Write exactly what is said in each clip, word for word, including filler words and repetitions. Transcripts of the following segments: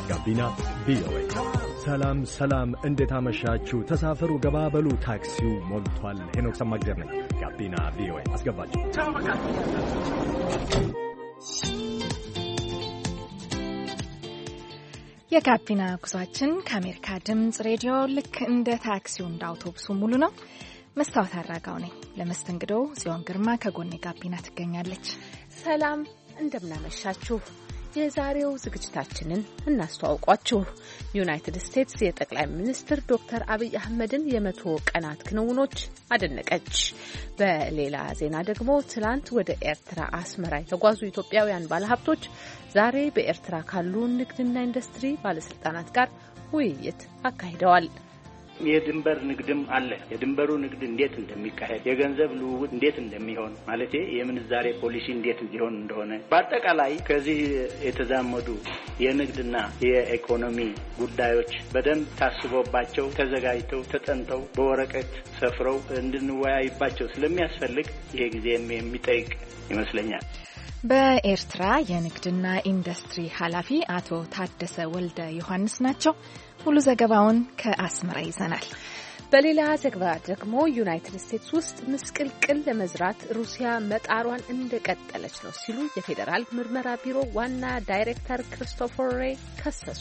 ጋቢና ቪኦኤ። ሰላም ሰላም፣ እንዴት አመሻችሁ? ተሳፈሩ፣ ገባበሉ፣ ታክሲው ሞልቷል። ሄኖክ ሰማግደር ነኝ። ጋቢና ቪኦኤ አስገባችሁ። የጋቢና ጉዟችን ከአሜሪካ ድምጽ ሬዲዮ ልክ እንደ ታክሲው እንደ አውቶቡሱ ሙሉ ነው። መስታወት አራጋው ነኝ። ለመስተንግዶው ጽዮን ግርማ ከጎኔ ጋቢና ትገኛለች። ሰላም እንደምናመሻችሁ። የዛሬው ዝግጅታችንን እናስተዋውቋችሁ። ዩናይትድ ስቴትስ የጠቅላይ ሚኒስትር ዶክተር አብይ አህመድን የመቶ ቀናት ክንውኖች አደነቀች። በሌላ ዜና ደግሞ ትላንት ወደ ኤርትራ አስመራ የተጓዙ ኢትዮጵያውያን ባለሀብቶች ዛሬ በኤርትራ ካሉ ንግድና ኢንዱስትሪ ባለስልጣናት ጋር ውይይት አካሂደዋል። የድንበር ንግድም አለ። የድንበሩ ንግድ እንዴት እንደሚካሄድ፣ የገንዘብ ልውውጥ እንዴት እንደሚሆን ማለት የምንዛሬ ፖሊሲ እንዴት እንዲሆን እንደሆነ በአጠቃላይ ከዚህ የተዛመዱ የንግድና የኢኮኖሚ ጉዳዮች በደንብ ታስቦባቸው ተዘጋጅተው ተጠንተው በወረቀት ሰፍረው እንድንወያይባቸው ስለሚያስፈልግ ይሄ ጊዜ የሚጠይቅ ይመስለኛል። በኤርትራ የንግድና ኢንዱስትሪ ኃላፊ አቶ ታደሰ ወልደ ዮሐንስ ናቸው። ሙሉ ዘገባውን ከአስመራ ይዘናል። በሌላ ዘገባ ደግሞ ዩናይትድ ስቴትስ ውስጥ ምስቅልቅል ለመዝራት ሩሲያ መጣሯን እንደቀጠለች ነው ሲሉ የፌዴራል ምርመራ ቢሮ ዋና ዳይሬክተር ክሪስቶፈር ሬይ ከሰሱ።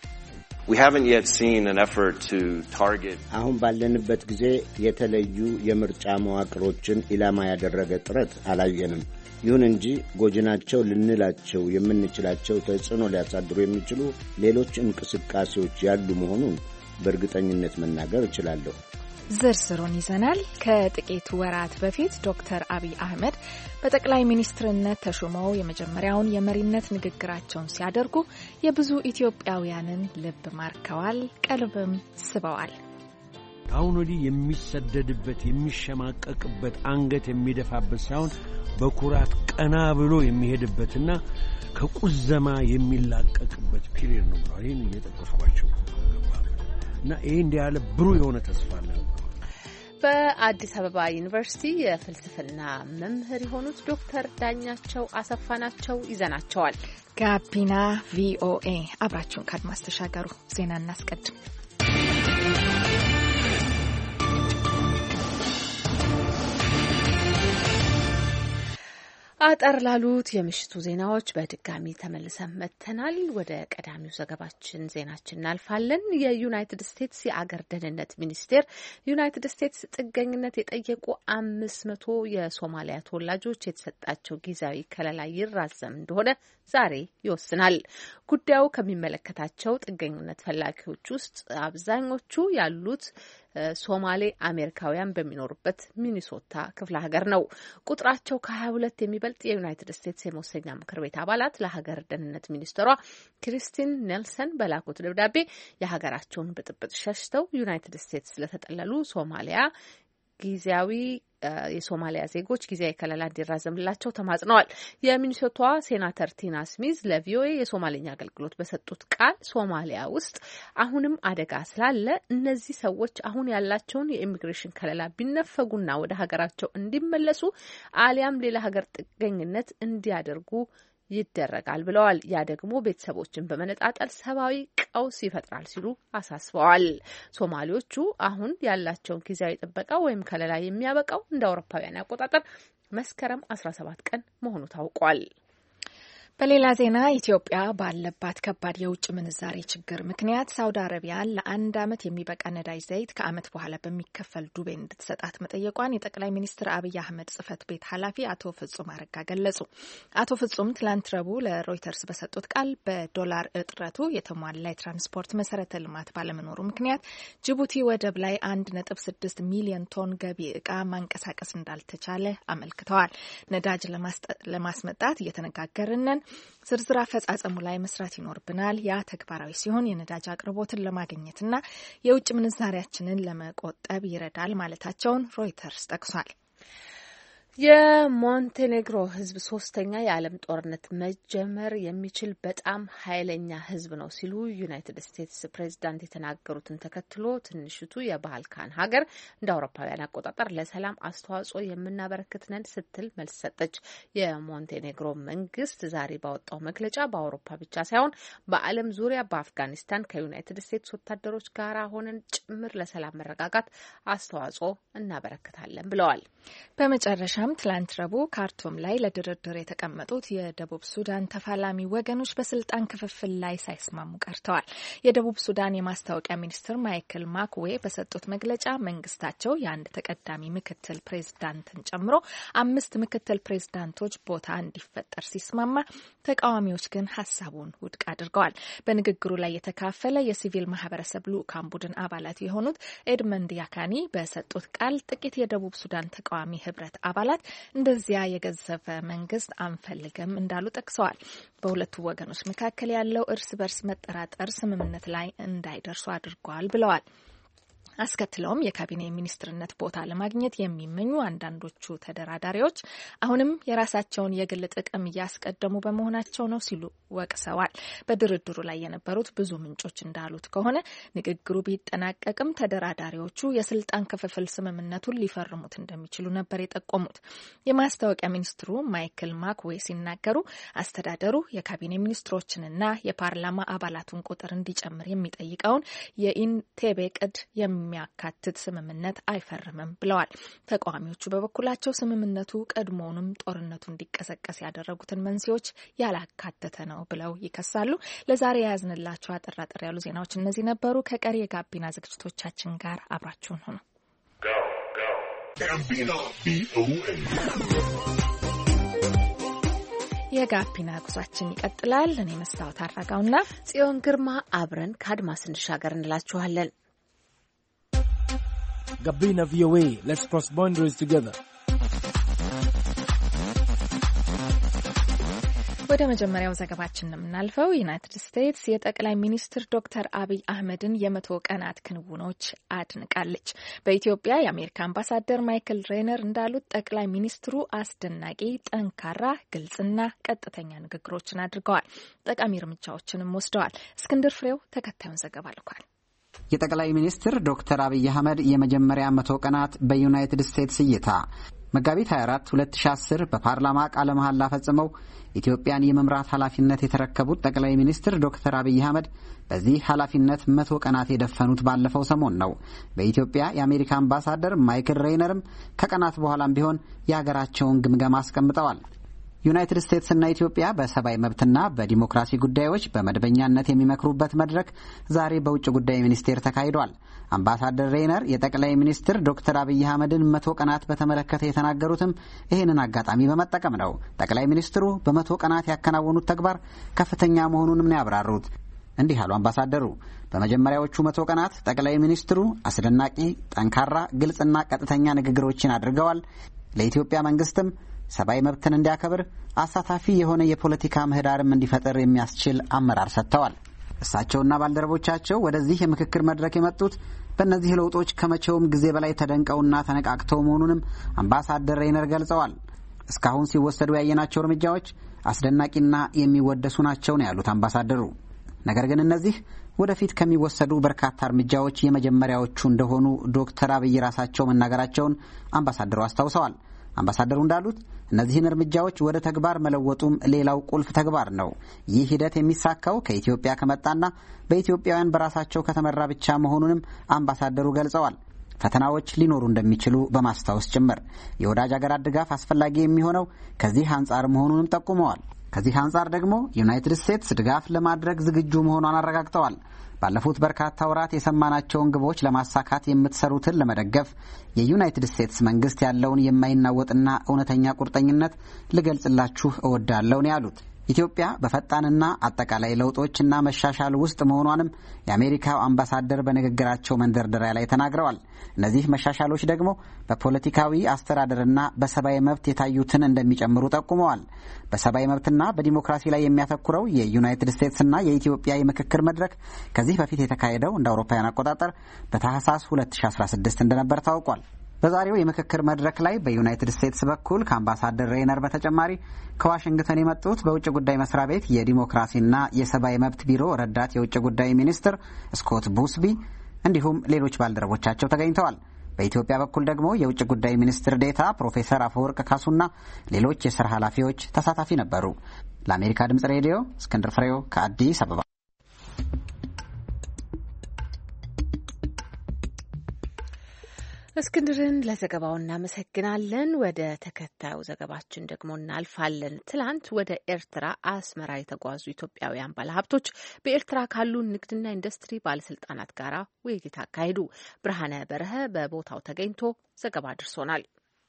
አሁን ባለንበት ጊዜ የተለዩ የምርጫ መዋቅሮችን ኢላማ ያደረገ ጥረት አላየንም። ይሁን እንጂ ጎጂናቸው ልንላቸው የምንችላቸው ተጽዕኖ ሊያሳድሩ የሚችሉ ሌሎች እንቅስቃሴዎች ያሉ መሆኑን በእርግጠኝነት መናገር እችላለሁ። ዝርዝሩን ይዘናል። ከጥቂት ወራት በፊት ዶክተር አብይ አህመድ በጠቅላይ ሚኒስትርነት ተሾመው የመጀመሪያውን የመሪነት ንግግራቸውን ሲያደርጉ የብዙ ኢትዮጵያውያንን ልብ ማርከዋል፣ ቀልብም ስበዋል። አሁን ወዲህ የሚሰደድበት የሚሸማቀቅበት አንገት የሚደፋበት ሳይሆን በኩራት ቀና ብሎ የሚሄድበትና ከቁዘማ የሚላቀቅበት ፒሪየድ ነው ብለው ይሄን እየጠቀስኳቸው እና ይሄ እንዲህ ያለ ብሩህ የሆነ ተስፋ አለ። በአዲስ አበባ ዩኒቨርሲቲ የፍልስፍና መምህር የሆኑት ዶክተር ዳኛቸው አሰፋ ናቸው። ይዘናቸዋል። ጋቢና ቪኦኤ አብራችሁን ካድማስ ተሻገሩ። ዜና እናስቀድም። አጠር ላሉት የምሽቱ ዜናዎች በድጋሚ ተመልሰን መጥተናል። ወደ ቀዳሚው ዘገባችን ዜናችን እናልፋለን። የዩናይትድ ስቴትስ የአገር ደህንነት ሚኒስቴር ዩናይትድ ስቴትስ ጥገኝነት የጠየቁ አምስት መቶ የሶማሊያ ተወላጆች የተሰጣቸው ጊዜያዊ ከለላ ይራዘም እንደሆነ ዛሬ ይወስናል። ጉዳዩ ከሚመለከታቸው ጥገኝነት ፈላጊዎች ውስጥ አብዛኞቹ ያሉት ሶማሌ አሜሪካውያን በሚኖሩበት ሚኒሶታ ክፍለ ሀገር ነው። ቁጥራቸው ከሀያ ሁለት የሚበልጥ የዩናይትድ ስቴትስ የመወሰኛ ምክር ቤት አባላት ለሀገር ደህንነት ሚኒስትሯ ክሪስቲን ኔልሰን በላኩት ደብዳቤ የሀገራቸውን ብጥብጥ ሸሽተው ዩናይትድ ስቴትስ ለተጠለሉ ሶማሊያ ጊዜያዊ የሶማሊያ ዜጎች ጊዜያዊ ከለላ እንዲራዘምላቸው ተማጽነዋል። የሚኒሶታዋ ሴናተር ቲና ስሚዝ ለቪኦኤ የሶማሌኛ አገልግሎት በሰጡት ቃል ሶማሊያ ውስጥ አሁንም አደጋ ስላለ እነዚህ ሰዎች አሁን ያላቸውን የኢሚግሬሽን ከለላ ቢነፈጉና ወደ ሀገራቸው እንዲመለሱ አሊያም ሌላ ሀገር ጥገኝነት እንዲያደርጉ ይደረጋል ብለዋል። ያ ደግሞ ቤተሰቦችን በመነጣጠል ሰብአዊ ቀውስ ይፈጥራል ሲሉ አሳስበዋል። ሶማሌዎቹ አሁን ያላቸውን ጊዜያዊ ጥበቃ ወይም ከለላ የሚያበቃው እንደ አውሮፓውያን አቆጣጠር መስከረም አስራ ሰባት ቀን መሆኑ ታውቋል። በሌላ ዜና ኢትዮጵያ ባለባት ከባድ የውጭ ምንዛሬ ችግር ምክንያት ሳውዲ አረቢያን ለአንድ ዓመት የሚበቃ ነዳጅ ዘይት ከዓመት በኋላ በሚከፈል ዱቤ እንድትሰጣት መጠየቋን የጠቅላይ ሚኒስትር አብይ አህመድ ጽህፈት ቤት ኃላፊ አቶ ፍጹም አረጋ ገለጹ። አቶ ፍጹም ትላንት ረቡዕ ለሮይተርስ በሰጡት ቃል በዶላር እጥረቱ የተሟላ የትራንስፖርት መሰረተ ልማት ባለመኖሩ ምክንያት ጅቡቲ ወደብ ላይ አንድ ነጥብ ስድስት ሚሊዮን ቶን ገቢ ዕቃ ማንቀሳቀስ እንዳልተቻለ አመልክተዋል። ነዳጅ ለማስመጣት እየተነጋገርን ነን። ዝርዝር አፈጻጸሙ ላይ መስራት ይኖርብናል። ያ ተግባራዊ ሲሆን የነዳጅ አቅርቦትን ለማግኘትና የውጭ ምንዛሪያችንን ለመቆጠብ ይረዳል ማለታቸውን ሮይተርስ ጠቅሷል። የሞንቴኔግሮ ህዝብ ሶስተኛ የዓለም ጦርነት መጀመር የሚችል በጣም ኃይለኛ ህዝብ ነው ሲሉ ዩናይትድ ስቴትስ ፕሬዚዳንት የተናገሩትን ተከትሎ ትንሽቱ የባልካን ሀገር እንደ አውሮፓውያን አቆጣጠር ለሰላም አስተዋጽኦ የምናበረክት ነን ስትል መልስ ሰጠች። የሞንቴኔግሮ መንግስት ዛሬ ባወጣው መግለጫ በአውሮፓ ብቻ ሳይሆን በዓለም ዙሪያ በአፍጋኒስታን ከዩናይትድ ስቴትስ ወታደሮች ጋር ሆነን ጭምር ለሰላም መረጋጋት አስተዋጽኦ እናበረክታለን ብለዋል። በመጨረሻ ትላንት ረቡዕ ካርቱም ላይ ለድርድር የተቀመጡት የደቡብ ሱዳን ተፋላሚ ወገኖች በስልጣን ክፍፍል ላይ ሳይስማሙ ቀርተዋል። የደቡብ ሱዳን የማስታወቂያ ሚኒስትር ማይክል ማክዌ በሰጡት መግለጫ መንግስታቸው የአንድ ተቀዳሚ ምክትል ፕሬዝዳንትን ጨምሮ አምስት ምክትል ፕሬዝዳንቶች ቦታ እንዲፈጠር ሲስማማ፣ ተቃዋሚዎች ግን ሀሳቡን ውድቅ አድርገዋል። በንግግሩ ላይ የተካፈለ የሲቪል ማህበረሰብ ልዑካን ቡድን አባላት የሆኑት ኤድመንድ ያካኒ በሰጡት ቃል ጥቂት የደቡብ ሱዳን ተቃዋሚ ህብረት አባላት እንደዚያ የገዘፈ መንግስት አንፈልግም እንዳሉ ጠቅሰዋል። በሁለቱ ወገኖች መካከል ያለው እርስ በርስ መጠራጠር ስምምነት ላይ እንዳይደርሱ አድርጓል ብለዋል። አስከትለውም የካቢኔ ሚኒስትርነት ቦታ ለማግኘት የሚመኙ አንዳንዶቹ ተደራዳሪዎች አሁንም የራሳቸውን የግል ጥቅም እያስቀደሙ በመሆናቸው ነው ሲሉ ወቅሰዋል። በድርድሩ ላይ የነበሩት ብዙ ምንጮች እንዳሉት ከሆነ ንግግሩ ቢጠናቀቅም ተደራዳሪዎቹ የስልጣን ክፍፍል ስምምነቱን ሊፈርሙት እንደሚችሉ ነበር የጠቆሙት። የማስታወቂያ ሚኒስትሩ ማይክል ማክዌ ሲናገሩ አስተዳደሩ የካቢኔ ሚኒስትሮችንና የፓርላማ አባላቱን ቁጥር እንዲጨምር የሚጠይቀውን የኢንቴቤ ቅድ የሚያካትት ስምምነት አይፈርምም ብለዋል። ተቃዋሚዎቹ በበኩላቸው ስምምነቱ ቀድሞውንም ጦርነቱ እንዲቀሰቀስ ያደረጉትን መንስኤዎች ያላካተተ ነው ብለው ይከሳሉ። ለዛሬ የያዝንላችሁ አጠር አጠር ያሉ ዜናዎች እነዚህ ነበሩ። ከቀሪ የጋቢና ዝግጅቶቻችን ጋር አብራችሁን ሁኑ። የጋቢና ጉዟችን ይቀጥላል። እኔ መስታወት አራጋውና ጽዮን ግርማ አብረን ከአድማስ እንሻገር እንላችኋለን። Gabina V O A. Let's cross boundaries together. ወደ መጀመሪያው ዘገባችን የምናልፈው ዩናይትድ ስቴትስ የጠቅላይ ሚኒስትር ዶክተር አብይ አህመድን የመቶ ቀናት ክንውኖች አድንቃለች። በኢትዮጵያ የአሜሪካ አምባሳደር ማይክል ሬነር እንዳሉት ጠቅላይ ሚኒስትሩ አስደናቂ፣ ጠንካራ፣ ግልጽና ቀጥተኛ ንግግሮችን አድርገዋል። ጠቃሚ እርምጃዎችንም ወስደዋል። እስክንድር ፍሬው ተከታዩን ዘገባ ልኳል። የጠቅላይ ሚኒስትር ዶክተር አብይ አህመድ የመጀመሪያ መቶ ቀናት በዩናይትድ ስቴትስ እይታ መጋቢት ሃያ አራት ሁለት ሺ አስር በፓርላማ ቃለ መሐላ ፈጽመው ኢትዮጵያን የመምራት ኃላፊነት የተረከቡት ጠቅላይ ሚኒስትር ዶክተር አብይ አህመድ በዚህ ኃላፊነት መቶ ቀናት የደፈኑት ባለፈው ሰሞን ነው። በኢትዮጵያ የአሜሪካ አምባሳደር ማይክል ሬይነርም ከቀናት በኋላም ቢሆን የሀገራቸውን ግምገማ አስቀምጠዋል። ዩናይትድ ስቴትስና ኢትዮጵያ በሰብአዊ መብትና በዲሞክራሲ ጉዳዮች በመደበኛነት የሚመክሩበት መድረክ ዛሬ በውጭ ጉዳይ ሚኒስቴር ተካሂዷል። አምባሳደር ሬይነር የጠቅላይ ሚኒስትር ዶክተር አብይ አህመድን መቶ ቀናት በተመለከተ የተናገሩትም ይህንን አጋጣሚ በመጠቀም ነው። ጠቅላይ ሚኒስትሩ በመቶ ቀናት ያከናወኑት ተግባር ከፍተኛ መሆኑንም ነው ያብራሩት። እንዲህ አሉ አምባሳደሩ። በመጀመሪያዎቹ መቶ ቀናት ጠቅላይ ሚኒስትሩ አስደናቂ፣ ጠንካራ፣ ግልጽና ቀጥተኛ ንግግሮችን አድርገዋል። ለኢትዮጵያ መንግስትም ሰብአዊ መብትን እንዲያከብር አሳታፊ የሆነ የፖለቲካ ምህዳርም እንዲፈጠር የሚያስችል አመራር ሰጥተዋል። እሳቸውና ባልደረቦቻቸው ወደዚህ የምክክር መድረክ የመጡት በእነዚህ ለውጦች ከመቼውም ጊዜ በላይ ተደንቀውና ተነቃቅተው መሆኑንም አምባሳደር ሬይነር ገልጸዋል። እስካሁን ሲወሰዱ ያየናቸው እርምጃዎች አስደናቂና የሚወደሱ ናቸው ነው ያሉት አምባሳደሩ። ነገር ግን እነዚህ ወደፊት ከሚወሰዱ በርካታ እርምጃዎች የመጀመሪያዎቹ እንደሆኑ ዶክተር አብይ ራሳቸው መናገራቸውን አምባሳደሩ አስታውሰዋል። አምባሳደሩ እንዳሉት እነዚህን እርምጃዎች ወደ ተግባር መለወጡም ሌላው ቁልፍ ተግባር ነው። ይህ ሂደት የሚሳካው ከኢትዮጵያ ከመጣና በኢትዮጵያውያን በራሳቸው ከተመራ ብቻ መሆኑንም አምባሳደሩ ገልጸዋል። ፈተናዎች ሊኖሩ እንደሚችሉ በማስታወስ ጭምር የወዳጅ አገራት ድጋፍ አስፈላጊ የሚሆነው ከዚህ አንጻር መሆኑንም ጠቁመዋል። ከዚህ አንጻር ደግሞ ዩናይትድ ስቴትስ ድጋፍ ለማድረግ ዝግጁ መሆኗን አረጋግጠዋል። ባለፉት በርካታ ወራት የሰማናቸውን ግቦች ለማሳካት የምትሰሩትን ለመደገፍ የዩናይትድ ስቴትስ መንግስት ያለውን የማይናወጥና እውነተኛ ቁርጠኝነት ልገልጽላችሁ እወዳለሁ ነው ያሉት። ኢትዮጵያ በፈጣንና አጠቃላይ ለውጦችና መሻሻል ውስጥ መሆኗንም የአሜሪካው አምባሳደር በንግግራቸው መንደርደሪያ ላይ ተናግረዋል። እነዚህ መሻሻሎች ደግሞ በፖለቲካዊ አስተዳደርና በሰብአዊ መብት የታዩትን እንደሚጨምሩ ጠቁመዋል። በሰብአዊ መብትና በዲሞክራሲ ላይ የሚያተኩረው የዩናይትድ ስቴትስና የኢትዮጵያ የምክክር መድረክ ከዚህ በፊት የተካሄደው እንደ አውሮፓውያን አቆጣጠር በታህሳስ ሁለት ሺ አስራ ስድስት እንደነበር ታውቋል። በዛሬው የምክክር መድረክ ላይ በዩናይትድ ስቴትስ በኩል ከአምባሳደር ሬይነር በተጨማሪ ከዋሽንግተን የመጡት በውጭ ጉዳይ መስሪያ ቤት የዲሞክራሲና የሰብአዊ መብት ቢሮ ረዳት የውጭ ጉዳይ ሚኒስትር ስኮት ቡስቢ እንዲሁም ሌሎች ባልደረቦቻቸው ተገኝተዋል። በኢትዮጵያ በኩል ደግሞ የውጭ ጉዳይ ሚኒስትር ዴታ ፕሮፌሰር አፈወርቅ ካሱና ሌሎች የሥራ ኃላፊዎች ተሳታፊ ነበሩ። ለአሜሪካ ድምጽ ሬዲዮ እስክንድር ፍሬው ከአዲስ አበባ። እስክንድርን ለዘገባው እናመሰግናለን። ወደ ተከታዩ ዘገባችን ደግሞ እናልፋለን። ትላንት ወደ ኤርትራ አስመራ የተጓዙ ኢትዮጵያውያን ባለሀብቶች በኤርትራ ካሉ ንግድና ኢንዱስትሪ ባለስልጣናት ጋር ውይይት አካሄዱ። ብርሃነ በረሀ በቦታው ተገኝቶ ዘገባ አድርሶናል።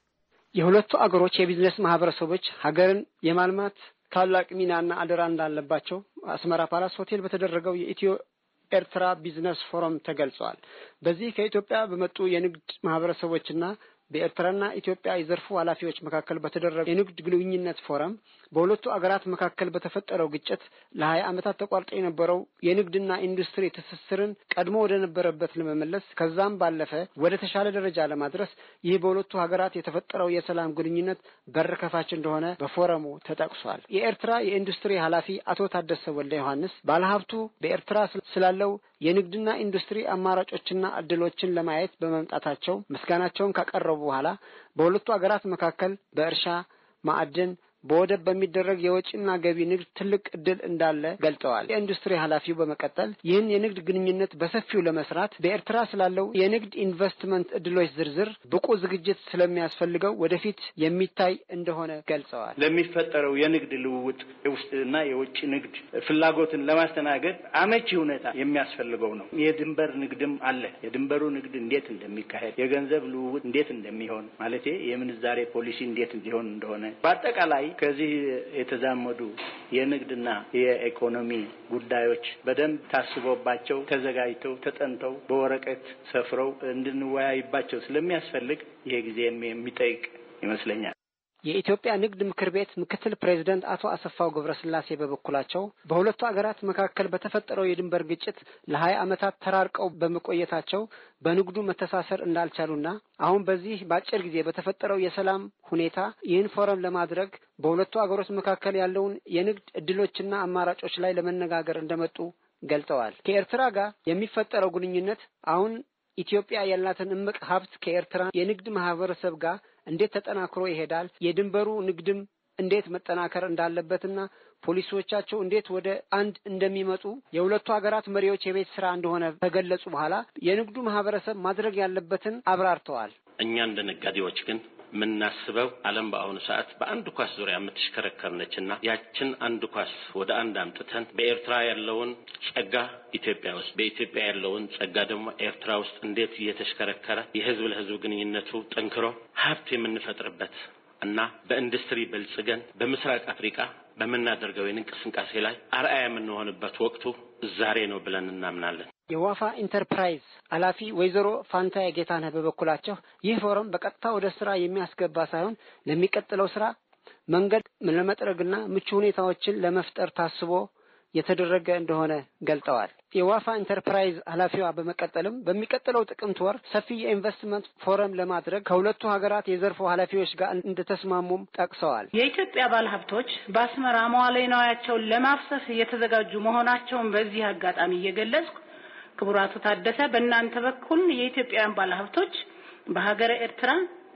የሁለቱ አገሮች የቢዝነስ ማህበረሰቦች ሀገርን የማልማት ታላቅ ሚናና አደራ እንዳለባቸው አስመራ ፓላስ ሆቴል በተደረገው የኢትዮ ኤርትራ ቢዝነስ ፎረም ተገልጿል። በዚህ ከኢትዮጵያ በመጡ የንግድ ማህበረሰቦችና በኤርትራና ኢትዮጵያ የዘርፉ ኃላፊዎች መካከል በተደረገ የንግድ ግንኙነት ፎረም በሁለቱ አገራት መካከል በተፈጠረው ግጭት ለሀያ ዓመታት ተቋርጦ የነበረው የንግድና ኢንዱስትሪ ትስስርን ቀድሞ ወደ ነበረበት ለመመለስ ከዛም ባለፈ ወደ ተሻለ ደረጃ ለማድረስ ይህ በሁለቱ ሀገራት የተፈጠረው የሰላም ግንኙነት በር ከፋች እንደሆነ በፎረሙ ተጠቅሷል። የኤርትራ የኢንዱስትሪ ኃላፊ አቶ ታደሰ ወልደ ዮሐንስ ባለሀብቱ በኤርትራ ስላለው የንግድና ኢንዱስትሪ አማራጮችና እድሎችን ለማየት በመምጣታቸው ምስጋናቸውን ካቀረቡ በኋላ በሁለቱ አገራት መካከል በእርሻ ማዕድን በወደብ በሚደረግ የወጪና ገቢ ንግድ ትልቅ እድል እንዳለ ገልጸዋል። የኢንዱስትሪ ኃላፊው በመቀጠል ይህን የንግድ ግንኙነት በሰፊው ለመስራት በኤርትራ ስላለው የንግድ ኢንቨስትመንት እድሎች ዝርዝር ብቁ ዝግጅት ስለሚያስፈልገው ወደፊት የሚታይ እንደሆነ ገልጸዋል። ለሚፈጠረው የንግድ ልውውጥ የውስጥና የውጭ ንግድ ፍላጎትን ለማስተናገድ አመቺ ሁኔታ የሚያስፈልገው ነው። የድንበር ንግድም አለ። የድንበሩ ንግድ እንዴት እንደሚካሄድ፣ የገንዘብ ልውውጥ እንዴት እንደሚሆን ማለት የምንዛሬ ፖሊሲ እንዴት እንዲሆን እንደሆነ በአጠቃላይ ከዚህ የተዛመዱ የንግድና የኢኮኖሚ ጉዳዮች በደንብ ታስቦባቸው ተዘጋጅተው ተጠንተው በወረቀት ሰፍረው እንድንወያይባቸው ስለሚያስፈልግ ይሄ ጊዜ የሚጠይቅ ይመስለኛል። የኢትዮጵያ ንግድ ምክር ቤት ምክትል ፕሬዝዳንት አቶ አሰፋው ገብረስላሴ በበኩላቸው በሁለቱ አገራት መካከል በተፈጠረው የድንበር ግጭት ለሀያ ዓመታት ተራርቀው በመቆየታቸው በንግዱ መተሳሰር እንዳልቻሉና አሁን በዚህ በአጭር ጊዜ በተፈጠረው የሰላም ሁኔታ ይህን ፎረም ለማድረግ በሁለቱ አገሮች መካከል ያለውን የንግድ እድሎችና አማራጮች ላይ ለመነጋገር እንደመጡ ገልጸዋል። ከኤርትራ ጋር የሚፈጠረው ግንኙነት አሁን ኢትዮጵያ ያላትን እምቅ ሀብት ከኤርትራ የንግድ ማህበረሰብ ጋር እንዴት ተጠናክሮ ይሄዳል፣ የድንበሩ ንግድም እንዴት መጠናከር እንዳለበትና ፖሊሲዎቻቸው እንዴት ወደ አንድ እንደሚመጡ የሁለቱ ሀገራት መሪዎች የቤት ስራ እንደሆነ ተገለጹ። በኋላ የንግዱ ማህበረሰብ ማድረግ ያለበትን አብራርተዋል። እኛ እንደ ነጋዴዎች ግን ምናስበው ዓለም በአሁኑ ሰዓት በአንድ ኳስ ዙሪያ የምትሽከረከር ነችና ያችን አንድ ኳስ ወደ አንድ አምጥተን በኤርትራ ያለውን ጸጋ ኢትዮጵያ ውስጥ በኢትዮጵያ ያለውን ጸጋ ደግሞ ኤርትራ ውስጥ እንዴት እየተሽከረከረ የህዝብ ለህዝብ ግንኙነቱ ጠንክሮ ሀብት የምንፈጥርበት እና በኢንዱስትሪ በልጽገን በምስራቅ አፍሪካ በመናደርገው የንቅስቃሴ ላይ አርአያ የምንሆንበት ወቅቱ ዛሬ ነው ብለን እናምናለን። የዋፋ ኢንተርፕራይዝ ኃላፊ ወይዘሮ ፋንታ የጌታነህ በበኩላቸው ይህ ፎረም በቀጥታ ወደ ስራ የሚያስገባ ሳይሆን ለሚቀጥለው ስራ መንገድ ለመጥረግና ምቹ ሁኔታዎችን ለመፍጠር ታስቦ የተደረገ እንደሆነ ገልጸዋል። የዋፋ ኢንተርፕራይዝ ኃላፊዋ በመቀጠልም በሚቀጥለው ጥቅምት ወር ሰፊ የኢንቨስትመንት ፎረም ለማድረግ ከሁለቱ ሀገራት የዘርፉ ኃላፊዎች ጋር እንደተስማሙም ጠቅሰዋል። የኢትዮጵያ ባለሀብቶች በአስመራ መዋዕለ ንዋያቸውን ለማፍሰስ እየተዘጋጁ መሆናቸውን በዚህ አጋጣሚ እየገለጽኩ ክቡር አቶ ታደሰ በእናንተ በኩል የኢትዮጵያውያን ባለሀብቶች በሀገረ ኤርትራ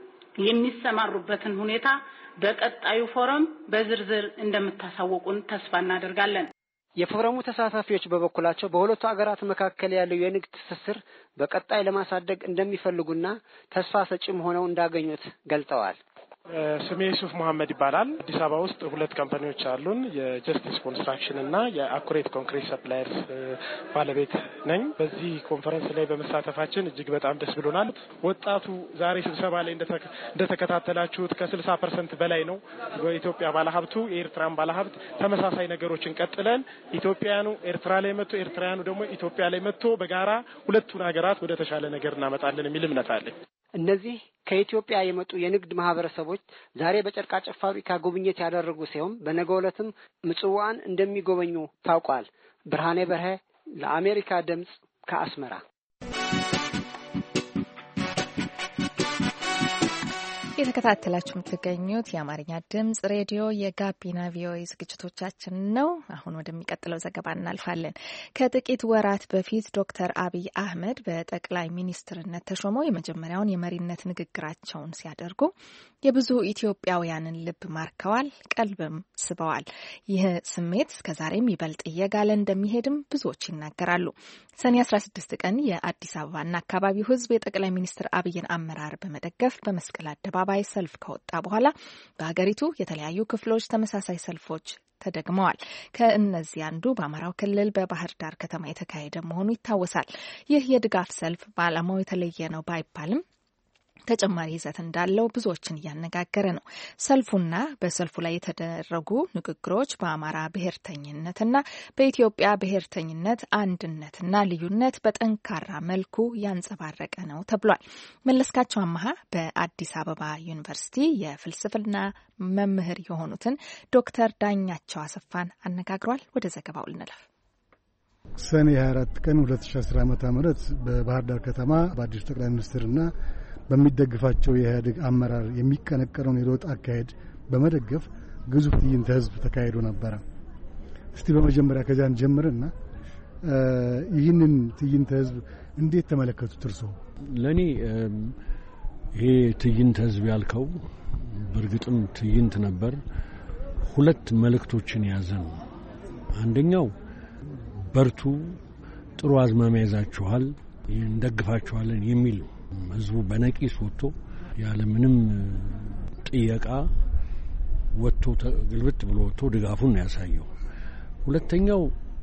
የሚሰማሩበትን ሁኔታ በቀጣዩ ፎረም በዝርዝር እንደምታሳውቁን ተስፋ እናደርጋለን። የፎረሙ ተሳታፊዎች በበኩላቸው በሁለቱ ሀገራት መካከል ያለው የንግድ ትስስር በቀጣይ ለማሳደግ እንደሚፈልጉና ተስፋ ሰጪም ሆነው እንዳገኙት ገልጸዋል። ስሜ ሱፍ መሐመድ ይባላል። አዲስ አበባ ውስጥ ሁለት ካምፓኒዎች አሉን። የጀስቲስ ኮንስትራክሽን እና የአኩሬት ኮንክሪት ሰፕላየርስ ባለቤት ነኝ። በዚህ ኮንፈረንስ ላይ በመሳተፋችን እጅግ በጣም ደስ ብሎናል። ወጣቱ ዛሬ ስብሰባ ላይ እንደተከታተላችሁት ከስልሳ ፐርሰንት በላይ ነው በኢትዮጵያ ባለሀብቱ። የኤርትራን ባለሀብት ተመሳሳይ ነገሮችን ቀጥለን ኢትዮጵያኑ ኤርትራ ላይ መጥቶ ኤርትራያኑ ደግሞ ኢትዮጵያ ላይ መጥቶ በጋራ ሁለቱን ሀገራት ወደ ተሻለ ነገር እናመጣለን የሚል እምነት አለኝ። እነዚህ ከኢትዮጵያ የመጡ የንግድ ማህበረሰቦች ዛሬ በጨርቃጨር ፋብሪካ ጉብኝት ያደረጉ ሲሆን በነገው ዕለትም ምጽዋን እንደሚጎበኙ ታውቋል። ብርሃኔ በርሀ ለአሜሪካ ድምጽ ከአስመራ። እየተከታተላችሁ የምትገኙት የአማርኛ ድምጽ ሬዲዮ የጋቢና ቪኦኤ ዝግጅቶቻችን ነው። አሁን ወደሚቀጥለው ዘገባ እናልፋለን። ከጥቂት ወራት በፊት ዶክተር አብይ አህመድ በጠቅላይ ሚኒስትርነት ተሾመው የመጀመሪያውን የመሪነት ንግግራቸውን ሲያደርጉ የብዙ ኢትዮጵያውያንን ልብ ማርከዋል፣ ቀልብም ስበዋል። ይህ ስሜት እስከዛሬም ይበልጥ እየጋለ እንደሚሄድም ብዙዎች ይናገራሉ። ሰኔ አስራ ስድስት ቀን የአዲስ አበባና አካባቢው ሕዝብ የጠቅላይ ሚኒስትር አብይን አመራር በመደገፍ በመስቀል አደባባይ ሰልፍ ከወጣ በኋላ በሀገሪቱ የተለያዩ ክፍሎች ተመሳሳይ ሰልፎች ተደግመዋል። ከእነዚህ አንዱ በአማራው ክልል በባህር ዳር ከተማ የተካሄደ መሆኑ ይታወሳል። ይህ የድጋፍ ሰልፍ በዓላማው የተለየ ነው ባይባልም ተጨማሪ ይዘት እንዳለው ብዙዎችን እያነጋገረ ነው። ሰልፉና በሰልፉ ላይ የተደረጉ ንግግሮች በአማራ ብሔርተኝነትና በኢትዮጵያ ብሔርተኝነት አንድነትና ልዩነት በጠንካራ መልኩ ያንጸባረቀ ነው ተብሏል። መለስካቸው አማሃ በአዲስ አበባ ዩኒቨርሲቲ የፍልስፍና መምህር የሆኑትን ዶክተር ዳኛቸው አሰፋን አነጋግሯል። ወደ ዘገባው ልንለፍ። ሰኔ ሃያ አራት ቀን ሁለት ሺህ አስር ዓመተ ምህረት በባህር ዳር ከተማ በአዲሱ ጠቅላይ ሚኒስትርና በሚደግፋቸው የኢህአዴግ አመራር የሚቀነቀነውን የለውጥ አካሄድ በመደገፍ ግዙፍ ትዕይንተ ህዝብ ተካሂዶ ነበረ። እስቲ በመጀመሪያ ከዛን ጀምርና ይህንን ትዕይንተ ህዝብ እንዴት ተመለከቱት እርስዎ? ለኔ ይሄ ትዕይንተ ህዝብ ያልከው በእርግጥም ትዕይንት ነበር። ሁለት መልእክቶችን ያዘ ነው። አንደኛው በርቱ፣ ጥሩ አዝማሚያ ይዛችኋል፣ እንደግፋችኋለን የሚል ህዝቡ በነቂስ ወጥቶ ያለ ምንም ጥየቃ ወጥቶ ግልብጥ ብሎ ወጥቶ ድጋፉን ያሳየው። ሁለተኛው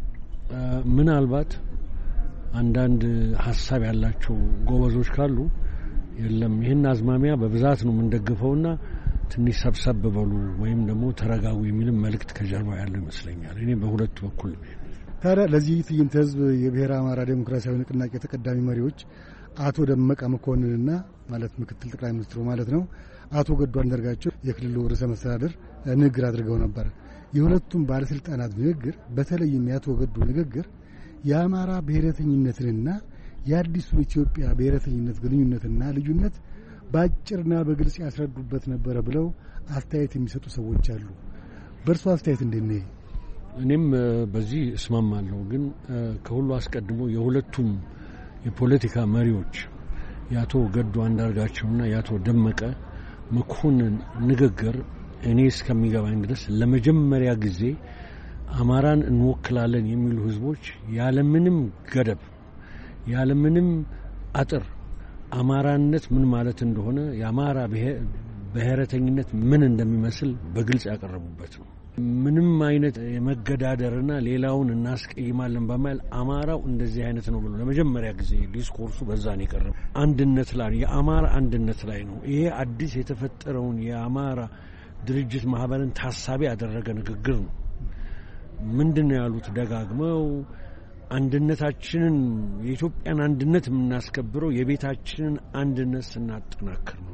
ምናልባት አንዳንድ ሐሳብ ያላቸው ጎበዞች ካሉ የለም ይሄን አዝማሚያ በብዛት ነው የምንደግፈውና ትንሽ ሰብሰብ በሉ ወይም ደግሞ ተረጋጉ የሚል መልእክት ከጀርባ ያለው ይመስለኛል። እኔ በሁለቱ በኩል ታዲያ ለዚህ ትዕይንተ ህዝብ የብሔረ አማራ ዴሞክራሲያዊ ንቅናቄ ተቀዳሚ መሪዎች አቶ ደመቀ መኮንንና ማለት ምክትል ጠቅላይ ሚኒስትሩ ማለት ነው አቶ ገዱ አንዳርጋቸው የክልሉ ርዕሰ መስተዳድር ንግግር አድርገው ነበር። የሁለቱም ባለስልጣናት ንግግር በተለይም የአቶ ገዱ ንግግር የአማራ ብሔረተኝነትንና የአዲሱ ኢትዮጵያ ብሔረተኝነት ግንኙነትና ልዩነት በአጭርና በግልጽ ያስረዱበት ነበረ ብለው አስተያየት የሚሰጡ ሰዎች አሉ። በእርሱ አስተያየት እንዴት ነው? እኔም በዚህ እስማማለሁ። ግን ከሁሉ አስቀድሞ የሁለቱም የፖለቲካ መሪዎች የአቶ ገዱ አንዳርጋቸውና የአቶ ደመቀ መኮንን ንግግር እኔ እስከሚገባኝ ድረስ ለመጀመሪያ ጊዜ አማራን እንወክላለን የሚሉ ህዝቦች ያለምንም ገደብ ያለምንም አጥር አማራነት ምን ማለት እንደሆነ የአማራ ብሔረተኝነት ምን እንደሚመስል በግልጽ ያቀረቡበት ነው። ምንም አይነት የመገዳደርና ሌላውን እናስቀይማለን በማል አማራው እንደዚህ አይነት ነው ብሎ ለመጀመሪያ ጊዜ ዲስኮርሱ በዛ ነው የቀረበው። አንድነት ላይ የአማራ አንድነት ላይ ነው። ይሄ አዲስ የተፈጠረውን የአማራ ድርጅት ማህበርን ታሳቢ ያደረገ ንግግር ነው። ምንድነው ያሉት ደጋግመው? አንድነታችንን የኢትዮጵያን አንድነት የምናስከብረው የቤታችንን አንድነት ስናጠናክር ነው።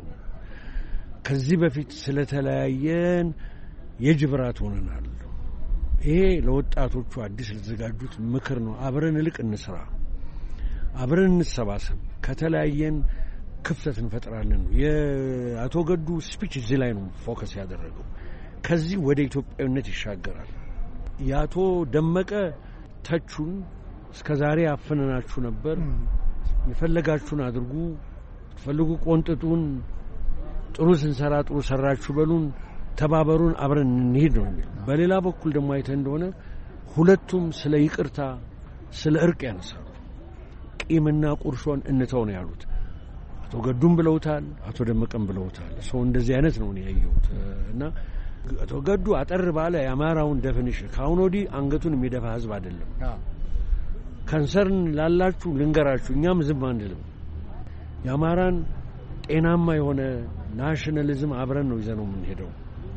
ከዚህ በፊት ስለተለያየን የጅብራት ሆነናል። ይሄ ለወጣቶቹ አዲስ ለተዘጋጁት ምክር ነው። አብረን ልቅ እንስራ፣ አብረን እንሰባሰብ፣ ከተለያየን ክፍተት እንፈጥራለን። የአቶ ገዱ ስፒች እዚህ ላይ ነው ፎከስ ያደረገው። ከዚህ ወደ ኢትዮጵያዊነት ይሻገራል። የአቶ ደመቀ ተቹን እስከዛሬ አፈነናችሁ ነበር፣ የፈለጋችሁን አድርጉ፣ ፈልጉ፣ ቆንጥጡን፣ ጥሩ ስንሰራ ጥሩ ሰራችሁ በሉን፣ ተባበሩን፣ አብረን እንሂድ ነው የሚል። በሌላ በኩል ደግሞ አይተ እንደሆነ ሁለቱም ስለ ይቅርታ ስለ እርቅ ያነሳሉ። ቂምና ቁርሾን እንተው ነው ያሉት። አቶ ገዱም ብለውታል፣ አቶ ደመቀም ብለውታል። ሰው እንደዚህ አይነት ነው ነው ያየሁት። እና አቶ ገዱ አጠር ባለ የአማራውን ዴፊኒሽን ካሁን ወዲህ አንገቱን የሚደፋ ህዝብ አይደለም። ካንሰርን ላላችሁ ልንገራችሁ፣ እኛም ዝም አንልም። የአማራን ጤናማ የሆነ ናሽናሊዝም አብረን ነው ይዘነው የምንሄደው።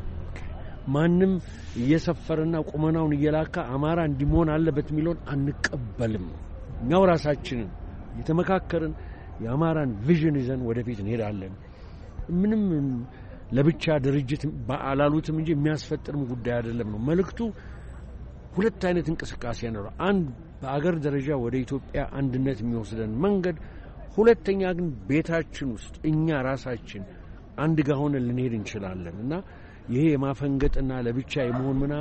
ማንም እየሰፈረና ቁመናውን እየላካ አማራ እንዲሞን አለበት የሚለውን አንቀበልም። እኛው ራሳችንን የተመካከርን የአማራን ቪዥን ይዘን ወደፊት እንሄዳለን። ምንም ለብቻ ድርጅት ባላሉትም እንጂ የሚያስፈጥርም ጉዳይ አይደለም ነው መልእክቱ። ሁለት አይነት እንቅስቃሴ ነው። አንድ በአገር ደረጃ ወደ ኢትዮጵያ አንድነት የሚወስደን መንገድ፣ ሁለተኛ ግን ቤታችን ውስጥ እኛ ራሳችን አንድ ጋር ሆነን ልንሄድ እንችላለን እና ይሄ የማፈንገጥና ለብቻ የመሆን ምና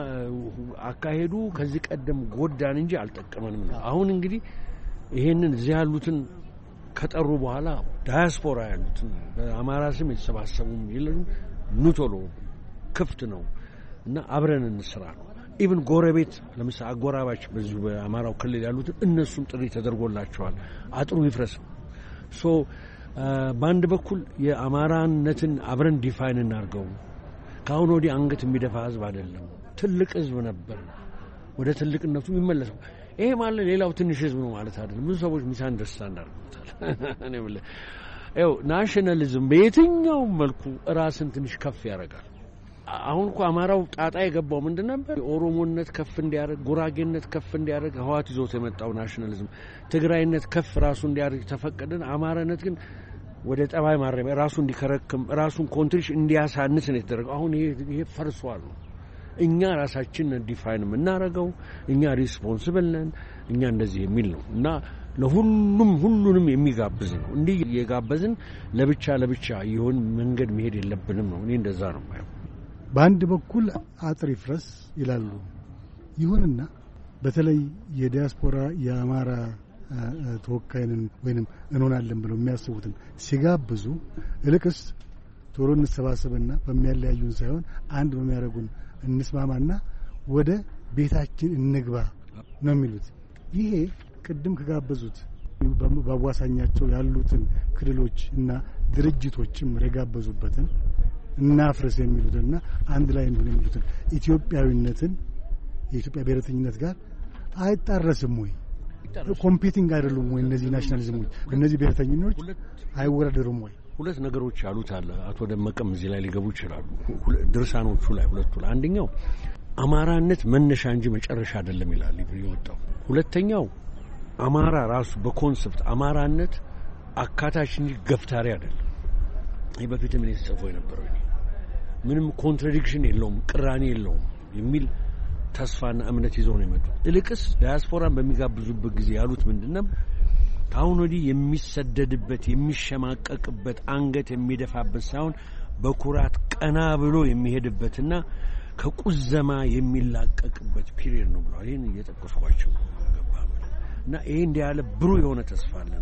አካሄዱ ከዚህ ቀደም ጎዳን እንጂ አልጠቀመንም ነው። አሁን እንግዲህ ይሄንን እዚህ ያሉትን ከጠሩ በኋላ ዳያስፖራ ያሉትን በአማራ ስም የተሰባሰቡም ይልም ኑቶሎ ክፍት ነው እና አብረን እንስራ ነው። ኢቭን ጎረቤት ለምሳሌ አጎራባች በዚሁ በአማራው ክልል ያሉትን እነሱም ጥሪ ተደርጎላቸዋል። አጥሩ ይፍረስ ሶ በአንድ በኩል የአማራነትን አብረን ዲፋይን እናርገው። ካሁን ወዲህ አንገት የሚደፋ ህዝብ አይደለም። ትልቅ ህዝብ ነበር፣ ወደ ትልቅነቱ ይመለሳል። ይሄ ማለት ሌላው ትንሽ ህዝብ ነው ማለት አይደለም። ብዙ ሰዎች ሚስ አንደርስታንድ አድርገውታል። እኔ ማለት ያው ናሽናሊዝም በየትኛው መልኩ ራስን ትንሽ ከፍ ያደርጋል። አሁን እኮ አማራው ጣጣ የገባው ምንድን ነበር? ኦሮሞነት ከፍ እንዲያደርግ፣ ጉራጌነት ከፍ እንዲያደርግ ህዋት ይዞት የመጣው ናሽናሊዝም፣ ትግራይነት ከፍ ራሱ እንዲያደርግ ተፈቀደን። አማራነት ግን ወደ ጠባይ ማረሚያ ራሱ እንዲከረክም ራሱን ኮንትሪሽ እንዲያሳንስ ነው የተደረገው። አሁን ይሄ ይሄ ፈርሷል ነው። እኛ ራሳችንን ዲፋይን የምናደርገው እኛ ሪስፖንሲብል ነን እኛ እንደዚህ የሚል ነው እና ለሁሉም ሁሉንም የሚጋብዝ ነው። እንዲህ የጋበዝን ለብቻ ለብቻ ይሁን መንገድ መሄድ የለብንም ነው። እኔ እንደዛ ነው ማለት። በአንድ በኩል አጥር ይፍረስ ይላሉ። ይሁንና በተለይ የዲያስፖራ የአማራ ተወካይንን ወይንም እንሆናለን ብለው የሚያስቡትን ሲጋብዙ እልቅስ ቶሎ እንሰባሰብና በሚያለያዩን ሳይሆን አንድ በሚያደርጉን እንስማማና ወደ ቤታችን እንግባ ነው የሚሉት። ይሄ ቅድም ከጋበዙት በአዋሳኛቸው ያሉትን ክልሎች እና ድርጅቶችም የጋበዙበትን እናፍርስ የሚሉትና አንድ ላይ እንደሆነ የሚሉትን ኢትዮጵያዊነትን የኢትዮጵያ ብሔረተኝነት ጋር አይጣረስም ወይ? ኮምፒቲንግ አይደሉም ወይ? እነዚህ ናሽናሊዝሞች እነዚህ ብሔረተኝኖች አይወዳደሩም ወይ? ሁለት ነገሮች ያሉት አለ። አቶ ደመቀም እዚህ ላይ ሊገቡ ይችላሉ። ድርሳኖቹ ላይ ሁለቱ ላይ አንደኛው አማራነት መነሻ እንጂ መጨረሻ አይደለም ይላል ይወጣው። ሁለተኛው አማራ ራሱ በኮንሰፕት አማራነት አካታች እንጂ ገፍታሪ አይደለም። ይሄ በፊት ምን የተጻፈው የነበረው ምንም ኮንትራዲክሽን የለውም፣ ቅራኔ የለውም የሚል ተስፋና እምነት ይዘው ነው የመጡት። እልቅስ ዳያስፖራን በሚጋብዙበት ጊዜ ያሉት ምንድነው? አሁን ወዲህ የሚሰደድበት የሚሸማቀቅበት አንገት የሚደፋበት ሳይሆን በኩራት ቀና ብሎ የሚሄድበትና ከቁዘማ የሚላቀቅበት ፒሪየድ ነው ብለው ይሄን እየጠቀስኳቸው እና ይሄ እንዲህ ያለ ብሩህ የሆነ ተስፋ አለን።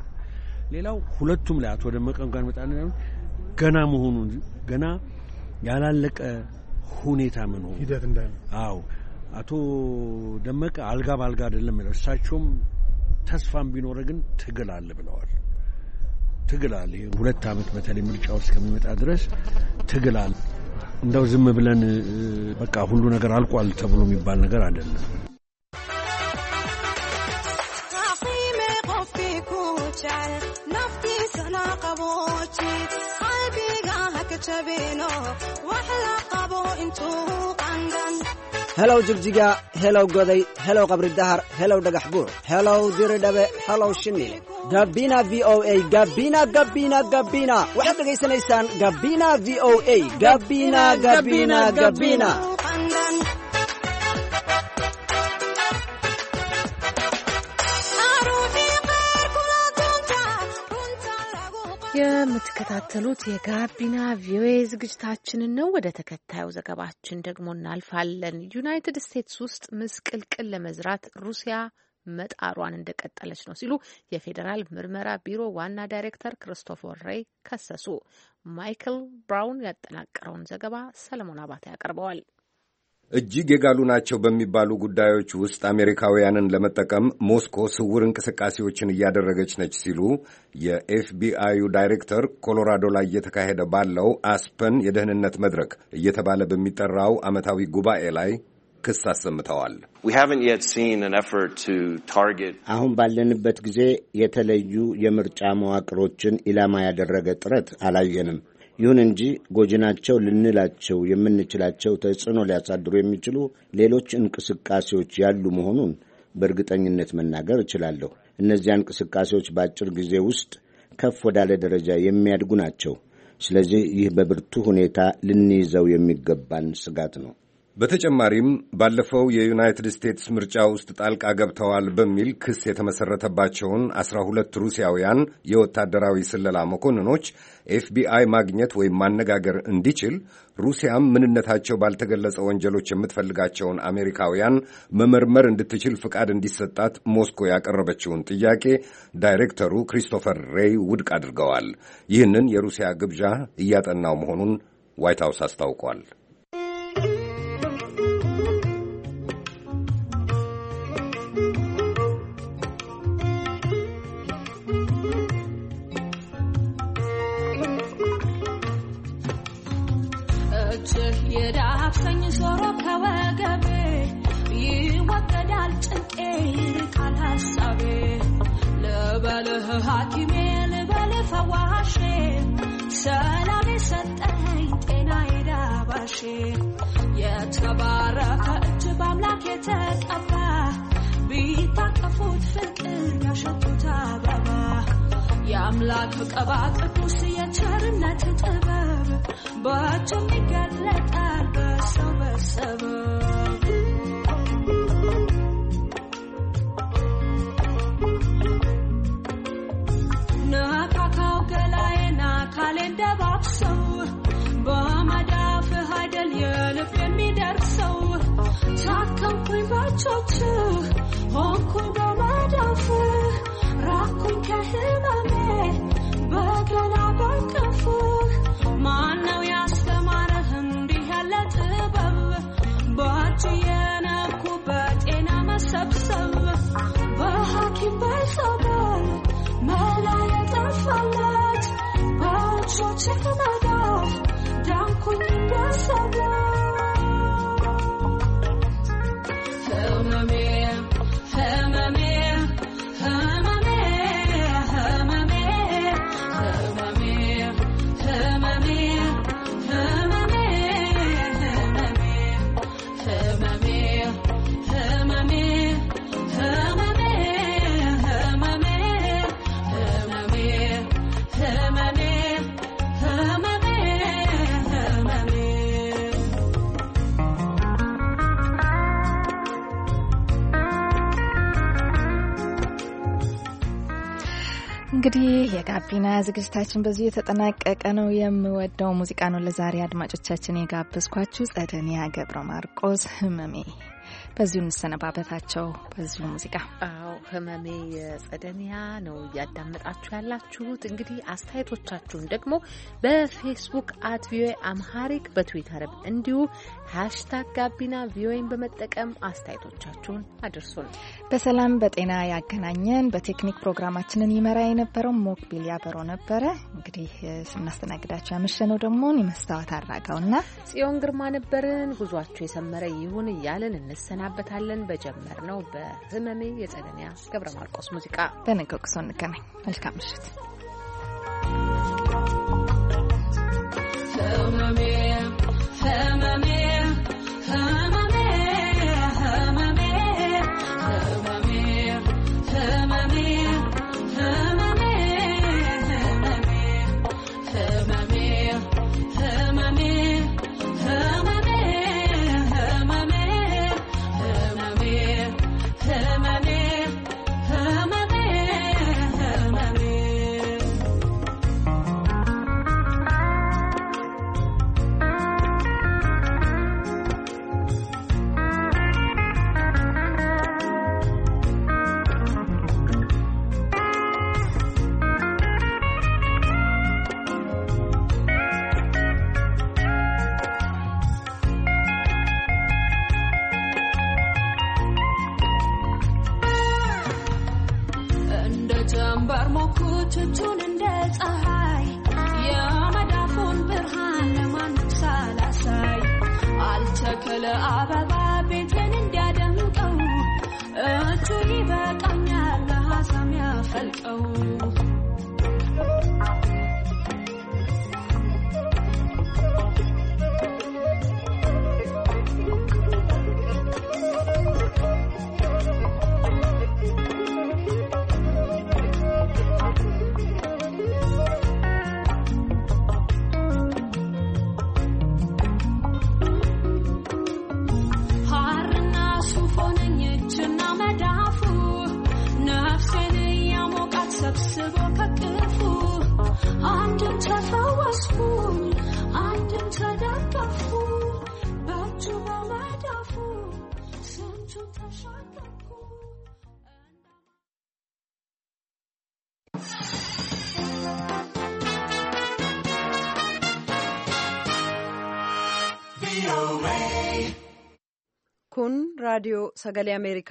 ሌላው ሁለቱም ላይ አቶ ደመቀም ጋር መጣለን ገና መሆኑን ገና ያላለቀ ሁኔታ ምን ነው ሂደት እንዳለ። አዎ አቶ ደመቀ አልጋ ባልጋ አይደለም ማለት እሳቸውም ተስፋም ቢኖር ግን ትግል አለ ብለዋል። ትግል አለ። ሁለት አመት በተለይ ምርጫው እስከሚመጣ ድረስ ትግል አለ። እንደው ዝም ብለን በቃ ሁሉ ነገር አልቋል ተብሎ የሚባል ነገር አይደለም። hello jigjiga hello goday hello qabri dahar hello dhagax buur hello diridhabe hello shinil gabina v o a gabina gabina gabina waxaad dhageysanaysaan gabina v o a gabina gabina gabina የምትከታተሉት የጋቢና ቪኦኤ ዝግጅታችንን ነው። ወደ ተከታዩ ዘገባችን ደግሞ እናልፋለን። ዩናይትድ ስቴትስ ውስጥ ምስቅልቅል ለመዝራት ሩሲያ መጣሯን እንደቀጠለች ነው ሲሉ የፌዴራል ምርመራ ቢሮ ዋና ዳይሬክተር ክሪስቶፈር ሬይ ከሰሱ። ማይክል ብራውን ያጠናቀረውን ዘገባ ሰለሞን አባተ ያቀርበዋል። እጅግ የጋሉ ናቸው በሚባሉ ጉዳዮች ውስጥ አሜሪካውያንን ለመጠቀም ሞስኮ ስውር እንቅስቃሴዎችን እያደረገች ነች ሲሉ የኤፍቢአዩ ዳይሬክተር ኮሎራዶ ላይ እየተካሄደ ባለው አስፐን የደህንነት መድረክ እየተባለ በሚጠራው ዓመታዊ ጉባኤ ላይ ክስ አሰምተዋል። አሁን ባለንበት ጊዜ የተለዩ የምርጫ መዋቅሮችን ኢላማ ያደረገ ጥረት አላየንም። ይሁን እንጂ ጎጂ ናቸው ልንላቸው የምንችላቸው ተጽዕኖ ሊያሳድሩ የሚችሉ ሌሎች እንቅስቃሴዎች ያሉ መሆኑን በእርግጠኝነት መናገር እችላለሁ። እነዚያ እንቅስቃሴዎች በአጭር ጊዜ ውስጥ ከፍ ወዳለ ደረጃ የሚያድጉ ናቸው። ስለዚህ ይህ በብርቱ ሁኔታ ልንይዘው የሚገባን ስጋት ነው። በተጨማሪም ባለፈው የዩናይትድ ስቴትስ ምርጫ ውስጥ ጣልቃ ገብተዋል በሚል ክስ የተመሰረተባቸውን አስራ ሁለት ሩሲያውያን የወታደራዊ ስለላ መኮንኖች ኤፍቢአይ ማግኘት ወይም ማነጋገር እንዲችል ሩሲያም ምንነታቸው ባልተገለጸ ወንጀሎች የምትፈልጋቸውን አሜሪካውያን መመርመር እንድትችል ፍቃድ እንዲሰጣት ሞስኮ ያቀረበችውን ጥያቄ ዳይሬክተሩ ክሪስቶፈር ሬይ ውድቅ አድርገዋል። ይህንን የሩሲያ ግብዣ እያጠናው መሆኑን ዋይት ሃውስ አስታውቋል። ሐኪሜ ልበል ፈዋሼ ሰላም ሰጠኝ ጤና ይዳባሼ የተባረከ እጅ በአምላክ የተቀባ ቢታቀፉት ፍቅር ያሸቱት አበባ የአምላክ ቀባ ቅዱስ የቸርነት ጥበብ በእጁም ይገለጣል በሰው በሰበብ ካሌንደባክሰው በመዳፍ ኃይል የልብ የሚደርሰው ታከምኩኝ ባቾች ሆንኩኝ በመዳፍ ራኩኝ ከህመሜ በገላ በከፍ ማነው ያስተማረህ እንዲህ ያለ ጥበብ በእጅ የነኩ በጤና መሰብሰብ በሐኪም በሰበብ መላ የጠፋለት በእጆች ከመዳፍ ዳንኩኝ እንደሰበ ህመሜ ህመሜ ህመሜ ህመሜ ህመሜ ህመሜ ህመሜ ህመሜ ህመሜ ህመሜ እንግዲህ የጋቢና ዝግጅታችን በዚህ የተጠናቀቀ ነው። የምወደው ሙዚቃ ነው ለዛሬ አድማጮቻችን የጋበዝኳችሁ ጸደኒያ ገብረ ማርቆስ ህመሜ። በዚሁ እንሰነባበታቸው በዚሁ ሙዚቃ። አዎ ህመሜ የጸደኒያ ነው እያዳመጣችሁ ያላችሁት። እንግዲህ አስተያየቶቻችሁን ደግሞ በፌስቡክ አት ቪኦኤ አምሃሪክ በትዊተርም እንዲሁ ሃሽታግ ጋቢና ቪኦኤን በመጠቀም አስተያየቶቻችሁን አድርሱን። በሰላም በጤና ያገናኘን። በቴክኒክ ፕሮግራማችንን ይመራ የነበረው ሞክቢል ያበሮ ነበረ። እንግዲህ ስናስተናግዳችሁ ያመሸነው ደግሞ መስታወት አራጋውና ጽዮን ግርማ ነበርን። ጉዟችሁ የሰመረ ይሁን እያልን እንሰናበታለን። በጀመርነው በህመሜ የጸደኒያ ገብረ ማርቆስ ሙዚቃ በነገው ጉዞ እንገናኝ። መልካም ምሽት። ህመሜ ህመሜ ህመሜ ህመሜ ህመሜ ህመሜ ህመሜ ህመሜ ህመሜ ህመሜ ቹቹን እንደ ፀሐይ የመዳፉን ብርሃን ለማንም ሳላሳይ አልተከለ አበባ ቤቴን እንዲያደምቀው እጁ ይበቃኛል ለሐሳም ያፈልቀው Kun raadiyoo sagalee Ameerikaa